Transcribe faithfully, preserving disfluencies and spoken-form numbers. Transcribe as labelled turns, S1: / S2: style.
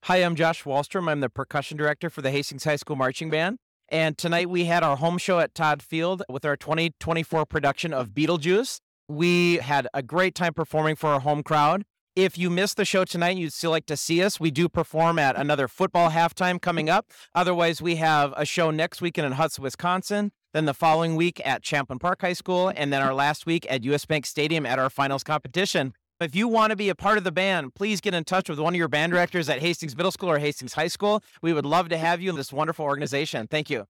S1: Hi, I'm Josh Wallstrom. I'm the percussion director for the Hastings High School Marching Band. And tonight we had our home show at Todd Field with our twenty twenty-four production of Beetlejuice. We had a great time performing for our home crowd. If you missed the show tonight and you'd still like to see us, we do perform at another football halftime coming up. Otherwise, we have a show next weekend in Hudson, Wisconsin, then the following week at Champlin Park High School, and then our last week at U S Bank Stadium at our finals competition. If you want to be a part of the band, please get in touch with one of your band directors at Hastings Middle School or Hastings High School. We would love to have you in this wonderful organization. Thank you.